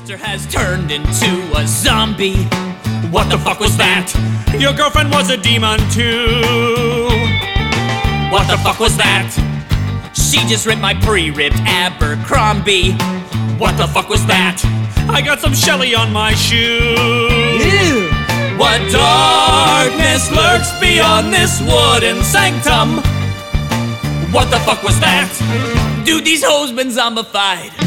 sister has turned into a zombie. What the fuck was that? Your girlfriend was a demon too. What the fuck was that? She just ripped my pre-ripped Abercrombie. What the fuck was that? I got some Shelly on my shoe. Ew. What darkness lurks beyond this wooden sanctum? What the fuck was that? Dude, these hoes been zombified.